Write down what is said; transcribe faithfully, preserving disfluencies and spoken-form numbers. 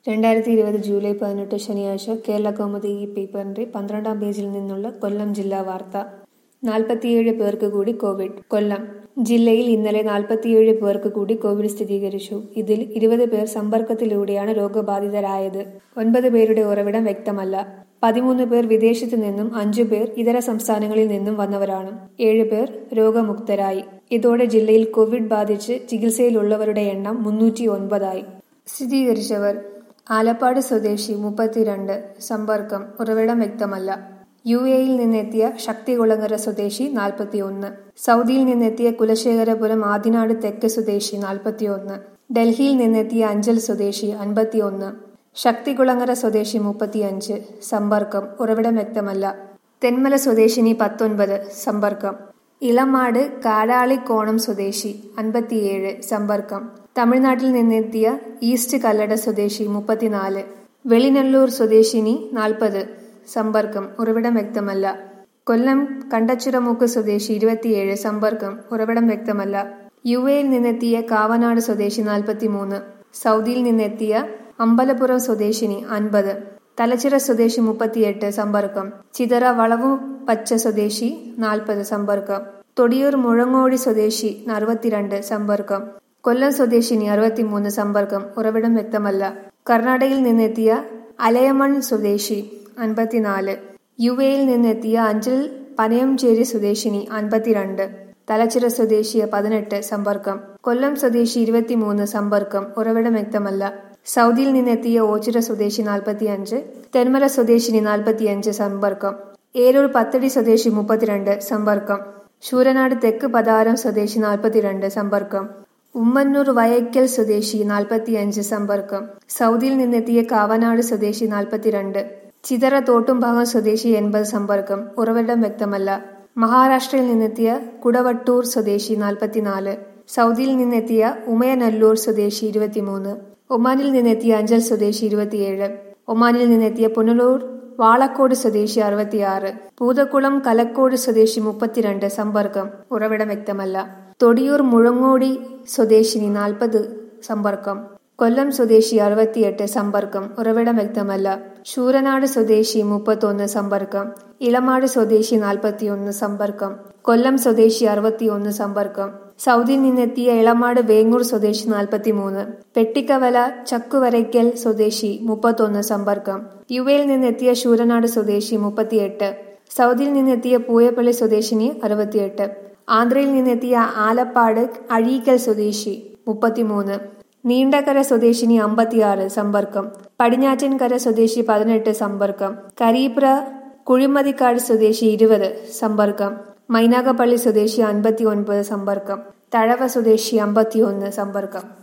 രണ്ടായിരത്തി ഇരുപത് ജൂലൈ പതിനെട്ട് ശനിയാഴ്ച കേരളകൗമുദി ഈ പേപ്പറിന്റെ പന്ത്രണ്ടാം പേജിൽ നിന്നുള്ള കൊല്ലം ജില്ലാ വാർത്ത. നാൽപ്പത്തിയേഴ് പേർക്ക് കൂടി കോവിഡ്. കൊല്ലം ജില്ലയിൽ ഇന്നലെ നാൽപ്പത്തിയേഴ് പേർക്ക് കൂടി കോവിഡ് സ്ഥിരീകരിച്ചു. ഇതിൽ ഇരുപത് പേർ സമ്പർക്കത്തിലൂടെയാണ് രോഗബാധിതരായത്. ഒൻപത് പേരുടെ ഉറവിടം വ്യക്തമല്ല. പതിമൂന്ന് പേർ വിദേശത്തു നിന്നും അഞ്ചു പേർ ഇതര സംസ്ഥാനങ്ങളിൽ നിന്നും വന്നവരാണ്. ഏഴ് പേർ രോഗമുക്തരായി. ഇതോടെ ജില്ലയിൽ കോവിഡ് ബാധിച്ച് ചികിത്സയിലുള്ളവരുടെ എണ്ണം മുന്നൂറ്റി ഒൻപതായി. സ്ഥിരീകരിച്ചവർ: ആലപ്പാട് സ്വദേശി മുപ്പത്തിരണ്ട്, സമ്പർക്കം, ഉറവിടം വ്യക്തമല്ല. യു എയിൽ നിന്നെത്തിയ ശക്തികുളങ്ങര സ്വദേശി നാൽപ്പത്തിയൊന്ന്, സൗദിയിൽ നിന്നെത്തിയ കുലശേഖരപുരം ആദിനാട് തെക്ക് സ്വദേശി നാൽപ്പത്തിയൊന്ന്, ഡൽഹിയിൽ നിന്നെത്തിയ അഞ്ചൽ സ്വദേശി അൻപത്തിയൊന്ന്, ശക്തികുളങ്ങര സ്വദേശി മുപ്പത്തിയഞ്ച്, സമ്പർക്കം, ഉറവിടം വ്യക്തമല്ല. തെന്മല സ്വദേശിനി പത്തൊൻപത്, സമ്പർക്കം. ഇളമാട് കാടാളിക്കോണം സ്വദേശി അൻപത്തിയേഴ്, സമ്പർക്കം. തമിഴ്നാട്ടിൽ നിന്നെത്തിയ ഈസ്റ്റ് കല്ലട സ്വദേശി മുപ്പത്തിനാല്, വെളിനല്ലൂർ സ്വദേശിനി നാൽപ്പത്, സമ്പർക്കം, ഉറവിടം വ്യക്തമല്ല. കൊല്ലം കണ്ടച്ചിറമുക്ക് സ്വദേശി ഇരുപത്തിയേഴ്, സമ്പർക്കം, ഉറവിടം വ്യക്തമല്ല. യു എയിൽ നിന്നെത്തിയ കാവനാട് സ്വദേശി നാൽപ്പത്തിമൂന്ന്, സൗദിയിൽ നിന്നെത്തിയ അമ്പലപ്പുറം സ്വദേശിനി അൻപത്, തലച്ചിറ സ്വദേശി മുപ്പത്തിയെട്ട്, സമ്പർക്കം. ചിതറ വളവുപച്ച സ്വദേശി നാൽപ്പത്, സമ്പർക്കം. തൊടിയൂർ മുഴങ്ങോടി സ്വദേശി അറുപത്തിരണ്ട്, സമ്പർക്കം. കൊല്ലം സ്വദേശിനി അറുപത്തിമൂന്ന്, സമ്പർക്കം, ഉറവിടം വ്യക്തമല്ല. കർണാടകയിൽ നിന്നെത്തിയ അലയമൺ സ്വദേശി അൻപത്തിനാല്, യു എയിൽ നിന്നെത്തിയ അഞ്ചൽ പനയംചേരി സ്വദേശിനി അൻപത്തിരണ്ട്, തലച്ചിറ സ്വദേശിയ പതിനെട്ട്, സമ്പർക്കം. കൊല്ലം സ്വദേശി ഇരുപത്തിമൂന്ന്, സമ്പർക്കം, ഉറവിടം വ്യക്തമല്ല. സൗദിയിൽ നിന്നെത്തിയ ഓച്ചിറ സ്വദേശി നാൽപ്പത്തിയഞ്ച്, തെന്മല സ്വദേശിനി നാൽപ്പത്തിയഞ്ച്, സമ്പർക്കം. ഏരൂർ പത്തടി സ്വദേശി മുപ്പത്തിരണ്ട്, സമ്പർക്കം. ശൂരനാട് തെക്ക് പതാരം സ്വദേശി നാൽപ്പത്തിരണ്ട്, സമ്പർക്കം. ഉമ്മന്നൂർ വയയ്ക്കൽ സ്വദേശി നാൽപ്പത്തിയഞ്ച്, സമ്പർക്കം. സൗദിയിൽ നിന്നെത്തിയ കാവനാട് സ്വദേശി നാൽപ്പത്തിരണ്ട്, ചിതറ തോട്ടുംഭാഗം സ്വദേശി എൺപത്, സമ്പർക്കം, ഉറവിടം വ്യക്തമല്ല. മഹാരാഷ്ട്രയിൽ നിന്നെത്തിയ കുടവട്ടൂർ സ്വദേശി നാൽപ്പത്തിനാല്, സൗദിയിൽ നിന്നെത്തിയ ഉമയനല്ലൂർ സ്വദേശി ഇരുപത്തിമൂന്ന്, ഒമാനിൽ നിന്നെത്തിയ അഞ്ചൽ സ്വദേശി ഇരുപത്തിയേഴ്, ഒമാനിൽ നിന്നെത്തിയ പുനലൂർ വാളക്കോട് സ്വദേശി അറുപത്തിയാറ്, പൂതക്കുളം കലക്കോട് സ്വദേശി മുപ്പത്തിരണ്ട്, സമ്പർക്കം, ഉറവിടം വ്യക്തമല്ല. തൊടിയൂർ മുഴങ്ങോടി സ്വദേശിനി നാൽപ്പത്, സമ്പർക്കം. കൊല്ലം സ്വദേശി അറുപത്തിയെട്ട്, സമ്പർക്കം, ഉറവിടം വ്യക്തമല്ല. ശൂരനാട് സ്വദേശി മുപ്പത്തൊന്ന്, സമ്പർക്കം. ഇളമാട് സ്വദേശി നാൽപ്പത്തിയൊന്ന്, സമ്പർക്കം. കൊല്ലം സ്വദേശി അറുപത്തിയൊന്ന്, സമ്പർക്കം. സൗദിയിൽ നിന്നെത്തിയ ഇളമാട് വേങ്ങൂർ സ്വദേശി നാൽപ്പത്തിമൂന്ന്, പെട്ടിക്കവല ചക്കുവരയ്ക്കൽ സ്വദേശി മുപ്പത്തൊന്ന്, സമ്പർക്കം. യു എയിൽ നിന്നെത്തിയ ശൂരനാട് സ്വദേശി മുപ്പത്തിയെട്ട്, സൗദിയിൽ നിന്നെത്തിയ പൂയപ്പള്ളി സ്വദേശിനി അറുപത്തിയെട്ട്, ആന്ധ്രയിൽ നിന്നെത്തിയ ആലപ്പാട് അഴീക്കൽ സ്വദേശി മുപ്പത്തിമൂന്ന്, നീണ്ടകര സ്വദേശിനി അമ്പത്തിയാറ്, സമ്പർക്കം. പടിഞ്ഞാറ്റൻകര സ്വദേശി പതിനെട്ട്, സമ്പർക്കം. കരീപ്ര കുഴിമതിക്കാട് സ്വദേശി ഇരുപത്, സമ്പർക്കം. മൈനാഗപ്പള്ളി സ്വദേശി അൻപത്തി ഒൻപത്, സമ്പർക്കം. തഴവ സ്വദേശി അമ്പത്തിയൊന്ന്, സമ്പർക്കം.